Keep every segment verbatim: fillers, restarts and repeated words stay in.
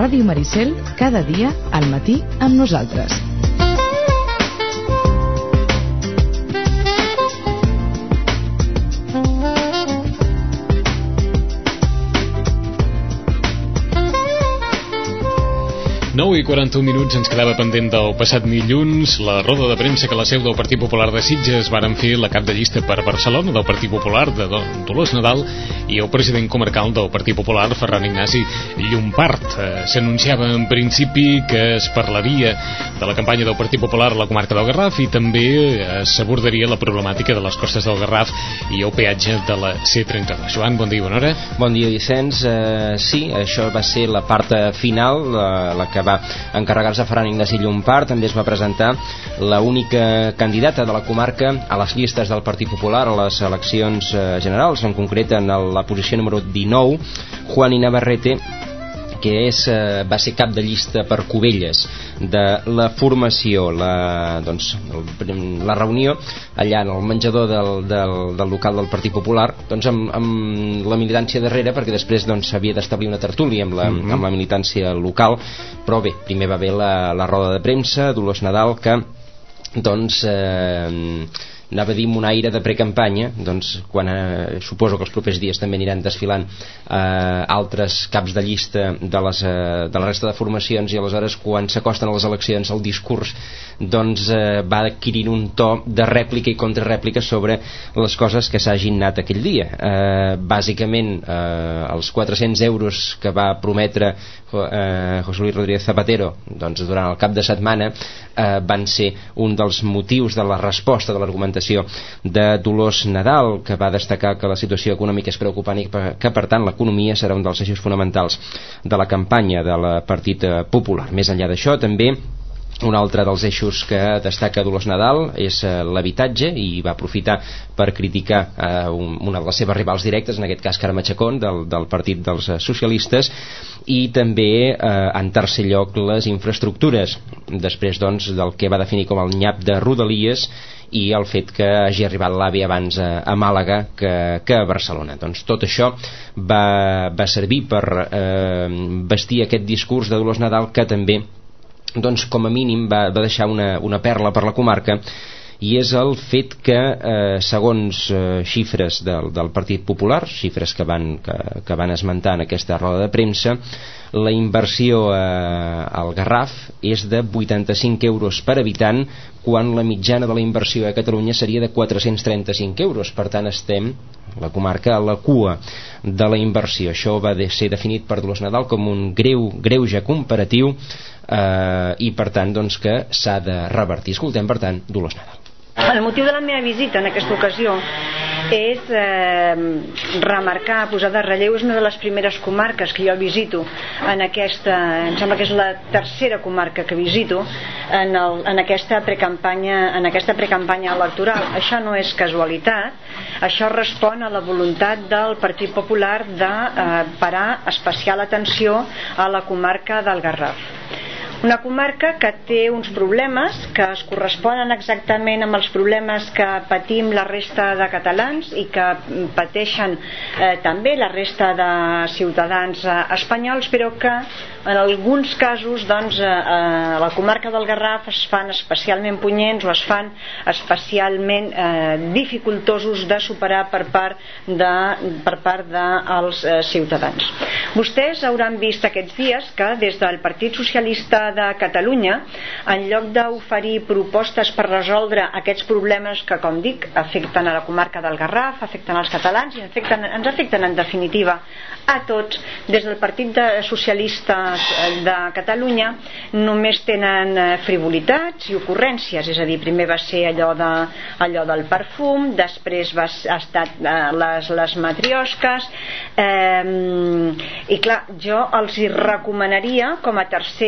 Ràdio Maricel, cada dia al matí amb nosaltres. nou i quaranta-un minuts, ens quedava pendent del passat dilluns la roda de premsa que la seu del Partit Popular de Sitges varen fer la cap de llista per Barcelona del Partit Popular de Dolors Nadal i el president comarcal del Partit Popular, Ferran Ignasi Llompart. Eh, S'anunciava en principi que es parlaria de la campanya del Partit Popular a la comarca del Garraf i també eh, s'abordaria la problemàtica de les costes del Garraf i el peatge de la C trenta-dos. Joan, bon dia i bona hora. Bon dia, Vicenç. Uh, sí, això va ser la part final, la, la que va encarregar-se Ferran Ignasi Llompart. També es va presentar la única candidata de la comarca a les llistes del Partit Popular a les eleccions eh, generals, en concret en la posició número dinou, Juani Navarrete, que és, eh, va ser cap de llista per Cubelles de la formació, la, doncs, el, la reunió allà en el menjador del, del, del local del Partit Popular, doncs amb, amb la militància darrere, perquè després doncs s'havia d'establir una tertúlia amb la, mm-hmm. amb la militància local, però bé, primer va haver la, la roda de premsa, Dolors Nadal, que doncs eh, anava a dir un aire de precampanya, doncs quan eh, suposo que els propers dies també aniran desfilant eh, altres caps de llista de, les, eh, de la resta de formacions, i aleshores quan s'acosten a les eleccions el discurs doncs eh, va adquirint un to de rèplica i contrarèplica sobre les coses que s'hagin anat aquell dia. Eh, bàsicament eh, els quatre-cents euros que va prometre eh, José Luis Rodríguez Zapatero doncs durant el cap de setmana eh, van ser un dels motius de la resposta de l'argumentació de Dolors Nadal, que va destacar que la situació econòmica és preocupant i que per tant l'economia serà un dels eixos fonamentals de la campanya del Partit Popular. Més enllà d'això, també un altre dels eixos que destaca Dolors Nadal és eh, l'habitatge, i va aprofitar per criticar eh, un, una de les seves rivals directes, en aquest cas Carme Chacón del, del Partit dels Socialistes, i també eh, en tercer lloc les infraestructures, després doncs del que va definir com el nyap de Rodalies i el fet que hagi arribat l'AVE abans a, a Màlaga que, que a Barcelona. Doncs tot això va, va servir per eh, vestir aquest discurs de Dolors Nadal, que també doncs com a mínim va, va deixar una, una perla per la comarca, i és el fet que eh, segons eh, xifres del, del Partit Popular, xifres que van, que, que van esmentar en aquesta roda de premsa, la inversió eh, al Garraf és de vuitanta-cinc euros per habitant, quan la mitjana de la inversió a Catalunya seria de quatre-cents trenta-cinc euros. Per tant estem, la comarca, a la cua de la inversió. Això va de ser definit per Dolors Nadal com un greu greuge comparatiu eh, i per tant doncs que s'ha de revertir. Escoltem per tant Dolors Nadal. El motiu de la meva visita en aquesta ocasió és eh, remarcar, posar de relleu, és una de les primeres comarques que jo visito en aquesta, em sembla que és la tercera comarca que visito en, el, en aquesta precampanya en aquesta precampanya electoral. Això no és casualitat, això respon a la voluntat del Partit Popular de eh, parar especial atenció a la comarca del Garraf. Una comarca que té uns problemes que es corresponen exactament amb els problemes que patim la resta de catalans i que pateixen eh, també la resta de ciutadans eh, espanyols, però que en alguns casos doncs, eh, a la comarca del Garraf es fan especialment punyents o es fan especialment eh, dificultosos de superar per part de, per part dels eh, ciutadans. Vostès hauran vist aquests dies que des del Partit Socialista de Catalunya, en lloc d'oferir propostes per resoldre aquests problemes que, com dic, afecten a la comarca del Garraf, afecten als catalans i afecten, ens afecten en definitiva a tots, des del Partit de Socialistes de Catalunya només tenen frivolitats i ocurrències, és a dir, primer va ser allò, de, allò del perfum, després va, ha estat les, les matriosques, eh, i clar, jo els hi recomanaria com a tercera ocurrència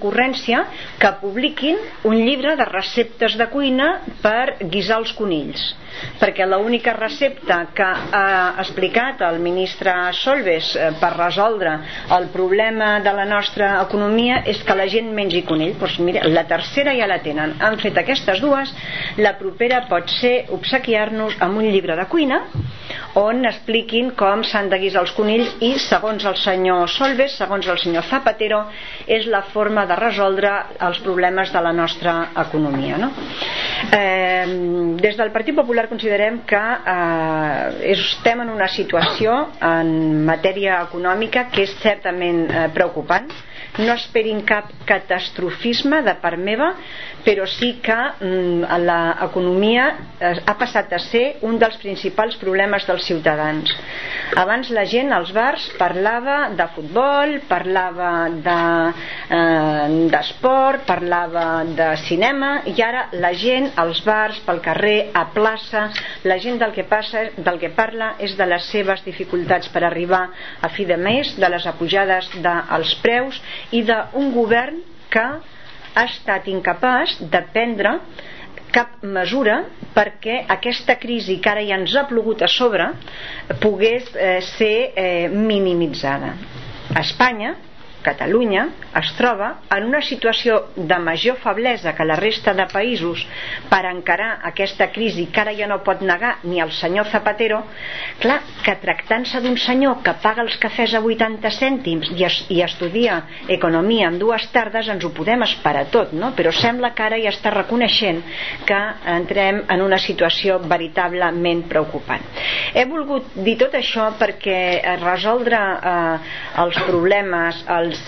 ocurrència que publiquin un llibre de receptes de cuina per guisar els conills, perquè l'única recepta que ha explicat el ministre Solbes per resoldre el problema de la nostra economia és que la gent mengi conill. Doncs mira, la tercera ja la tenen, han fet aquestes dues. La propera pot ser obsequiar-nos amb un llibre de cuina on expliquin com s'han de guisar els conills, i segons el senyor Solbes, segons el senyor Zapatero, és la forma de resoldre els problemes de la nostra economia, no? Eh, des del Partit Popular considerem que eh, estem en una situació en matèria econòmica que és certament eh, preocupant. No esperin cap catastrofisme de part meva, però sí que mm, l'economia eh, ha passat a ser un dels principals problemes dels ciutadans. Abans la gent als bars parlava de futbol, parlava de, eh, d'esport, parlava de cinema, i ara la gent als bars, pel carrer, a plaça, la gent del que, passa, del que parla és de les seves dificultats per arribar a fi de mes, de les apujades dels preus i d'un govern que ha estat incapaç de prendre cap mesura perquè aquesta crisi que ara ja ens ha plogut a sobre pogués eh, ser eh, minimitzada. A Espanya, Catalunya es troba en una situació de major feblesa que la resta de països per encarar aquesta crisi que ara ja no pot negar ni el senyor Zapatero. Clar, que tractant-se d'un senyor que paga els cafès a vuitanta cèntims i, es, i estudia economia en dues tardes, ens ho podem esperar tot, no? Però sembla que ara ja està reconeixent que entrem en una situació veritablement preocupant. He volgut dir tot això perquè resoldre eh, els problemes, els els,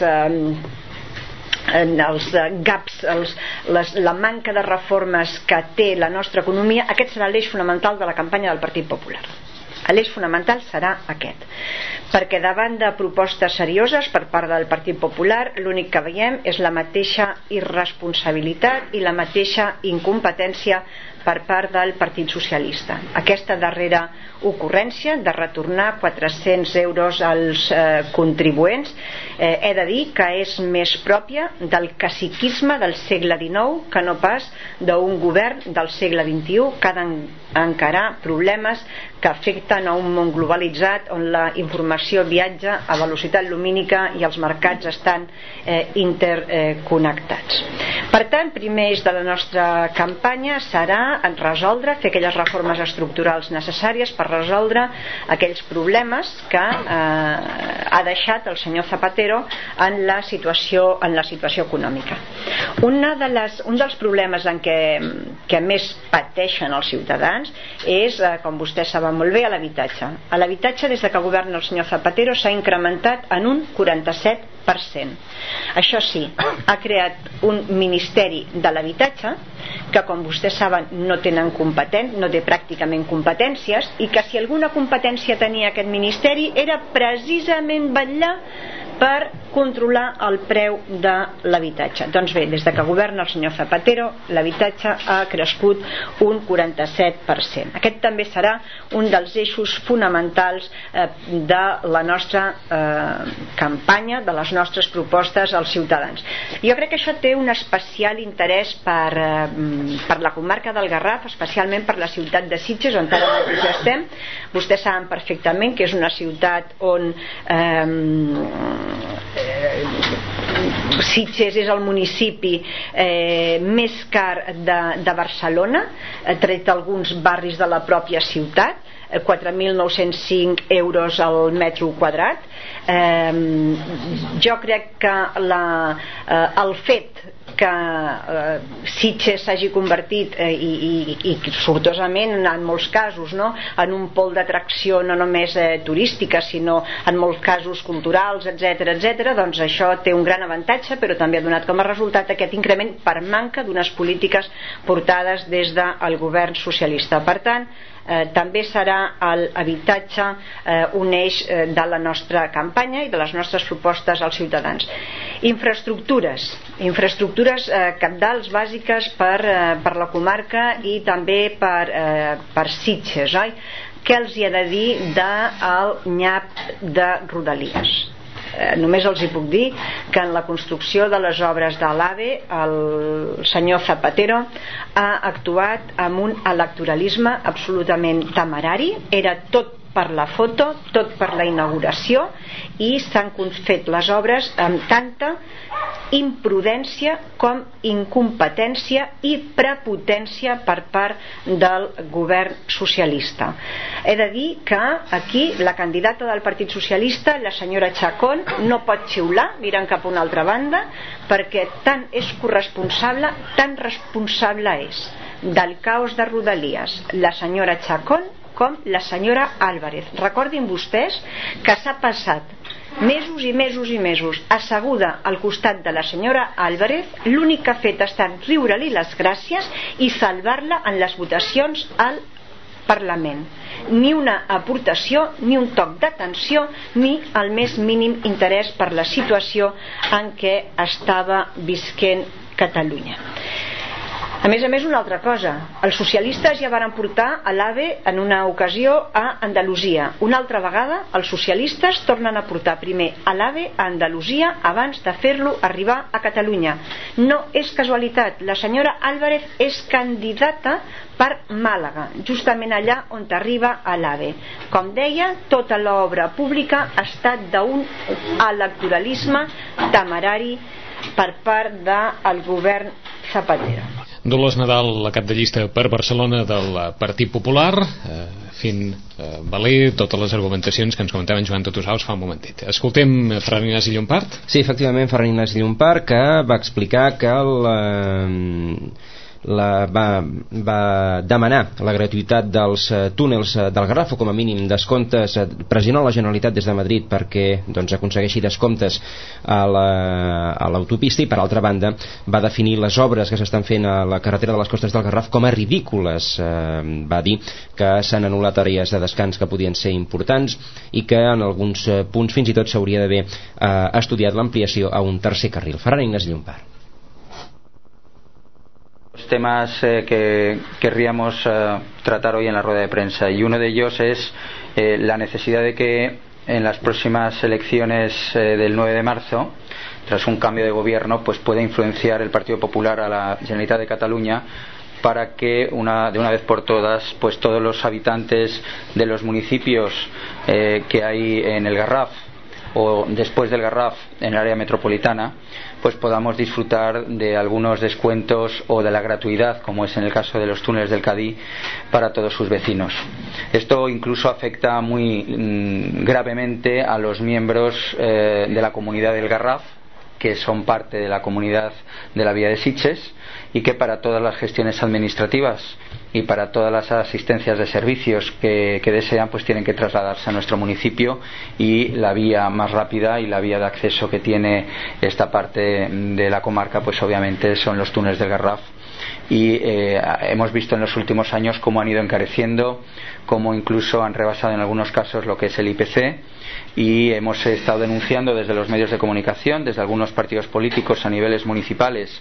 eh, els gaps, els, les, la manca de reformes que té la nostra economia, aquest serà l'eix fonamental de la campanya del Partit Popular. L'eix fonamental serà aquest, perquè davant de propostes serioses per part del Partit Popular l'únic que veiem és la mateixa irresponsabilitat i la mateixa incompetència per part del Partit Socialista. Aquesta darrera ocurrència de retornar quatre-cents euros als eh, contribuents eh, he de dir que és més pròpia del caciquisme del segle dinou que no pas d'un govern del segle vint-i-u que ha d'encarar problemes que afecten a un món globalitzat on la informació viatja a velocitat lumínica i els mercats estan eh, interconnectats. Per tant, primer eix de la nostra campanya serà en resoldre, fer aquelles reformes estructurals necessàries per resoldre aquells problemes que eh, ha deixat el senyor Zapatero en la situació, en la situació econòmica. Una de les, un dels problemes en què, que més pateixen els ciutadans és, eh, com vostès saben molt bé, a l'habitatge. A l'habitatge, des de que governa el senyor Zapatero, s'ha incrementat en un quaranta-set per cent. Això sí, ha creat un Ministeri de l'Habitatge que, com vostès saben, no tenen competent, no té pràcticament competències, i que si alguna competència tenia aquest ministeri era precisament vetllar per controlar el preu de l'habitatge. Doncs bé, des de que governa el senyor Zapatero, l'habitatge ha crescut un quaranta-set per cent. Aquest també serà un dels eixos fonamentals eh, de la nostra eh, campanya, de les nostres propostes als ciutadans. Jo crec que això té un especial interès per, eh, per la comarca del Garraf, especialment per la ciutat de Sitges, on ara mateix estem. Vostès saben perfectament que és una ciutat on eh, Sitges és el municipi eh, més car de, de Barcelona, eh, tret alguns barris de la pròpia ciutat, eh, quatre mil nou-cents cinc euros al metre quadrat. Eh, jo crec que la, eh, el fet que eh, Sitges s'hagi convertit eh, i, i, i sortosament en molts casos, no? En un pol d'atracció no només eh, turística sinó en molts casos culturals, etcètera, etcètera, doncs això té un gran avantatge, però també ha donat com a resultat aquest increment per manca d'unes polítiques portades des del govern socialista. Per tant, Eh, també serà l'habitatge eh, un eix eh, de la nostra campanya i de les nostres propostes als ciutadans. Infraestructures infraestructures eh, cabdals bàsiques per, eh, per la comarca i també per, eh, per Sitges, oi? Què els hi ha de dir del nyap de Rodalies? eh, només els hi puc dir que en la construcció de les obres de l'AVE el senyor Zapatero ha actuat amb un electoralisme absolutament temerari. Era tot per la foto, tot per la inauguració, i s'han fet les obres amb tanta imprudència com incompetència i prepotència per part del govern socialista. He de dir que aquí la candidata del Partit Socialista, la senyora Chacón, no pot xiular mirant cap a una altra banda, perquè tant és corresponsable, tan responsable és del caos de Rodalies la senyora Chacón com la senyora Álvarez. Recordin vostès que s'ha passat mesos i mesos i mesos asseguda al costat de la senyora Álvarez. L'únic que ha fet ha estat riure-li les gràcies i salvar-la en les votacions al Parlament. Ni una aportació, ni un toc d'atenció, ni el més mínim interès per la situació en què estava visquent Catalunya. A més a més, una altra cosa, els socialistes ja varen portar a l'AVE en una ocasió a Andalusia. Una altra vegada els socialistes tornen a portar primer a l'AVE a Andalusia abans de fer-lo arribar a Catalunya. No és casualitat, la senyora Álvarez és candidata per Màlaga, justament allà on arriba a l'AVE. Com deia, tota l'obra pública ha estat d'un electoralisme temerari per part del govern Zapatero. Dolors Nadal, la cap de llista per Barcelona del Partit Popular, eh, fent eh, valer totes les argumentacions que ens comentava en Joan Totosaus fa un momentet. Escoltem Ferran Ignasi Llompart. Sí, efectivament, Ferran Ignasi Llompart, que va explicar que el, eh, la, va, va demanar la gratuïtat dels eh, túnels eh, del Garraf, o com a mínim descomptes, eh, pressionar la Generalitat des de Madrid perquè doncs, aconsegueixi descomptes a l'autopista, la, i per altra banda va definir les obres que s'estan fent a la carretera de les costes del Garraf com a ridícules. Eh, va dir que s'han anul·lat àrees de descans que podien ser importants i que en alguns eh, punts fins i tot s'hauria d'haver eh, estudiat l'ampliació a un tercer carril. Ferran Ignasi Llompart. Los temas eh, que querríamos eh, tratar hoy en la rueda de prensa, y uno de ellos es eh, la necesidad de que en las próximas elecciones eh, del nueve de marzo, tras un cambio de gobierno, pues pueda influenciar el Partido Popular a la Generalitat de Cataluña para que una, de una vez por todas pues todos los habitantes de los municipios eh, que hay en el Garraf o después del Garraf en el área metropolitana pues podamos disfrutar de algunos descuentos o de la gratuidad, como es en el caso de los túneles del Cadí, para todos sus vecinos. Esto incluso afecta muy mmm, gravemente a los miembros eh, de la comunidad del Garraf, que son parte de la comunidad de la Vía de Sitges, y que para todas las gestiones administrativas y para todas las asistencias de servicios que, que desean, pues tienen que trasladarse a nuestro municipio, y la vía más rápida y la vía de acceso que tiene esta parte de la comarca pues obviamente son los túneles del Garraf. Y eh, hemos visto en los últimos años cómo han ido encareciendo, cómo incluso han rebasado en algunos casos lo que es el I P C, y hemos estado denunciando desde los medios de comunicación, desde algunos partidos políticos a niveles municipales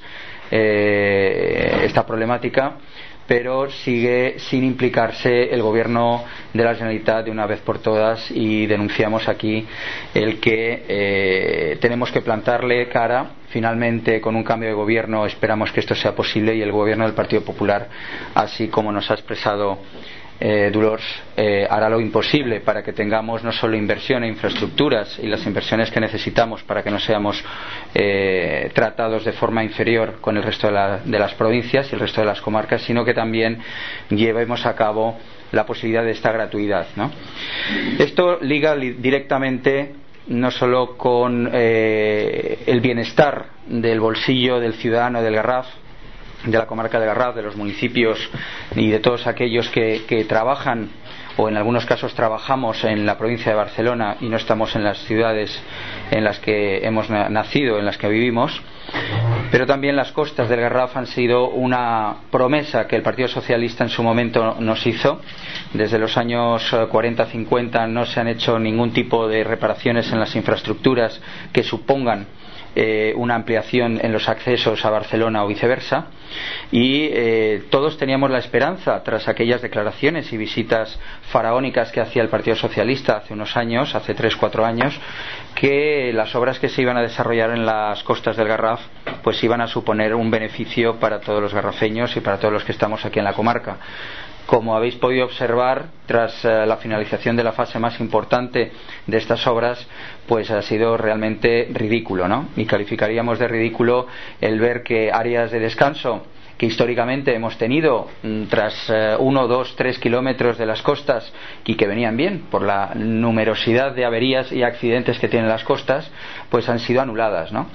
eh, esta problemática, pero sigue sin implicarse el gobierno de la Generalitat de una vez por todas, y denunciamos aquí el que eh, tenemos que plantarle cara. Finalmente, con un cambio de gobierno esperamos que esto sea posible, y el gobierno del Partido Popular, así como nos ha expresado eh, Dolors, eh, hará lo imposible para que tengamos no solo inversión en infraestructuras y las inversiones que necesitamos para que no seamos eh, tratados de forma inferior con el resto de, la, de las provincias y el resto de las comarcas, sino que también llevemos a cabo la posibilidad de esta gratuidad, ¿no? Esto liga li- directamente no solo con eh, el bienestar del bolsillo del ciudadano del Garraf, de la comarca del Garraf, de los municipios y de todos aquellos que, que trabajan, o en algunos casos trabajamos en la provincia de Barcelona y no estamos en las ciudades en las que hemos nacido, en las que vivimos. Pero también las costas del Garraf han sido una promesa que el Partido Socialista en su momento nos hizo. Desde los años cuarenta cincuenta no se han hecho ningún tipo de reparaciones en las infraestructuras que supongan Eh, una ampliación en los accesos a Barcelona o viceversa, y eh, todos teníamos la esperanza, tras aquellas declaraciones y visitas faraónicas que hacía el Partido Socialista hace unos años, hace tres cuatro años, que las obras que se iban a desarrollar en las costas del Garraf pues iban a suponer un beneficio para todos los garrafeños y para todos los que estamos aquí en la comarca. Como habéis podido observar, tras eh, la finalización de la fase más importante de estas obras, pues ha sido realmente ridículo, ¿no? Y calificaríamos de ridículo el ver que áreas de descanso que históricamente hemos tenido tras eh, uno, dos, tres kilómetros de las costas y que venían bien por la numerosidad de averías y accidentes que tienen las costas, pues han sido anuladas, ¿no?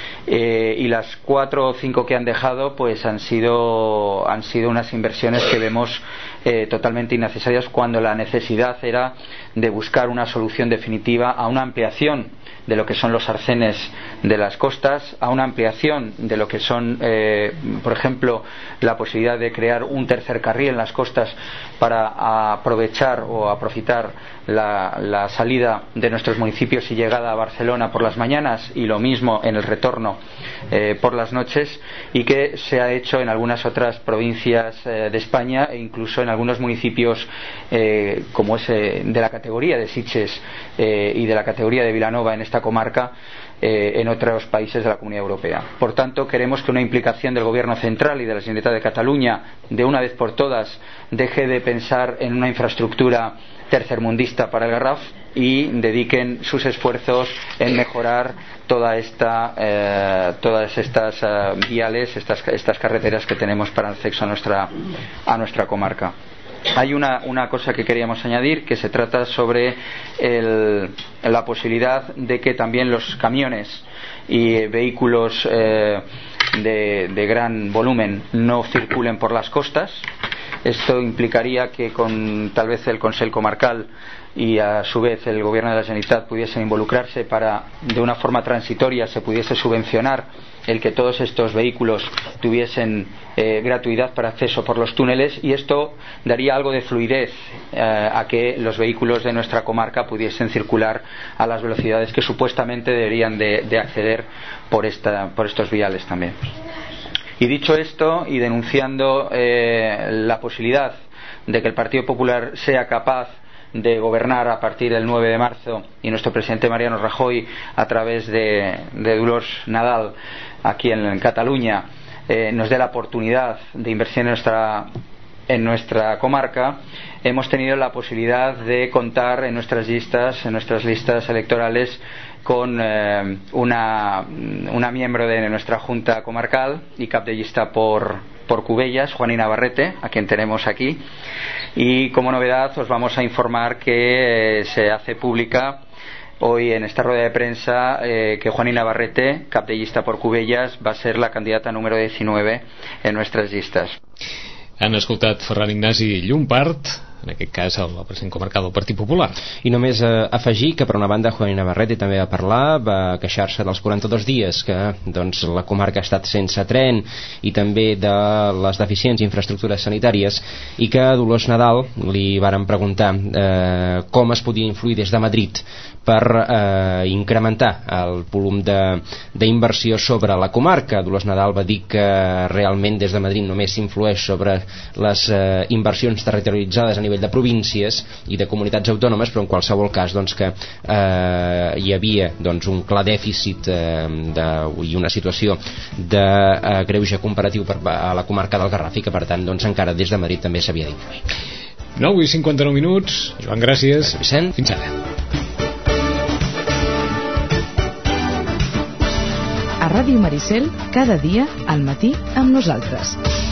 Eh, y las cuatro o cinco que han dejado pues han sido han sido unas inversiones que vemos eh, totalmente innecesarias, cuando la necesidad era de buscar una solución definitiva a una ampliación de lo que son los arcenes de las costas, a una ampliación de lo que son eh, por ejemplo la posibilidad de crear un tercer carril en las costas para aprovechar o aprovechar la, la salida de nuestros municipios y llegada a Barcelona por las mañanas, y lo mismo en el retorno eh, por las noches, y que se ha hecho en algunas otras provincias eh, de España e incluso en algunos municipios eh, como ese de la categoría de Sitges eh, y de la categoría de Vilanova en esta comarca, eh, en otros países de la Comunidad Europea. Por tanto, queremos que una implicación del Gobierno central y de la Generalitat de Cataluña de una vez por todas deje de pensar en una infraestructura tercermundista para el Garraf y dediquen sus esfuerzos en mejorar toda esta, eh, todas estas eh, viales, estas, estas carreteras que tenemos para el acceso a nuestra, a nuestra comarca. Hay una, una cosa que queríamos añadir, que se trata sobre el, la posibilidad de que también los camiones y vehículos eh, de, de gran volumen no circulen por las costas. Esto implicaría que con tal vez el Consell Comarcal y a su vez el Gobierno de la Generalitat pudiesen involucrarse para, de una forma transitoria, se pudiese subvencionar el que todos estos vehículos tuviesen eh, gratuidad para acceso por los túneles, y esto daría algo de fluidez eh, a que los vehículos de nuestra comarca pudiesen circular a las velocidades que supuestamente deberían de, de acceder por, esta, por estos viales también. Y dicho esto, y denunciando eh, la posibilidad de que el Partido Popular sea capaz de gobernar a partir del nueve de marzo, y nuestro presidente Mariano Rajoy, a través de, de Dolors Nadal aquí en, en Cataluña, eh, nos dé la oportunidad de inversión en nuestra, en nuestra comarca, hemos tenido la posibilidad de contar en nuestras listas, en nuestras listas electorales, con eh, una, una miembro de nuestra Junta Comarcal y cap de llista por, por Cubellas, Juanina Barrete, a quien tenemos aquí. Y como novedad os vamos a informar que eh, se hace pública hoy en esta rueda de prensa eh, que Juanina Barrete, cap de llista por Cubellas, va a ser la candidata número diecinueve en nuestras llistes. Han escoltat Ferran Ignasi Llompart, en aquest cas el president comarcal del Partit Popular. I només eh, afegir que per una banda Juanina Barrete també va parlar, va queixar-se dels quaranta-dos dies que doncs, la comarca ha estat sense tren i també de les deficients infraestructures sanitàries, i que a Dolors Nadal li varen preguntar eh, com es podia influir des de Madrid per eh, incrementar el volum d'inversió sobre la comarca. Dolors Nadal va dir que realment des de Madrid només s'influeix sobre les eh, inversions territorialitzades a nivell de províncies i de comunitats autònomes, però en qualsevol cas doncs, que eh, hi havia doncs, un clar dèficit eh, de, i una situació de eh, greuge comparatiu per, a la comarca del Garraf, i que per tant doncs, encara des de Madrid també s'havia d'influir. nou i cinquanta-nou minuts. Joan, gràcies. Vicent. Fins ara. A Ràdio Maricel, cada dia al matí amb nosaltres.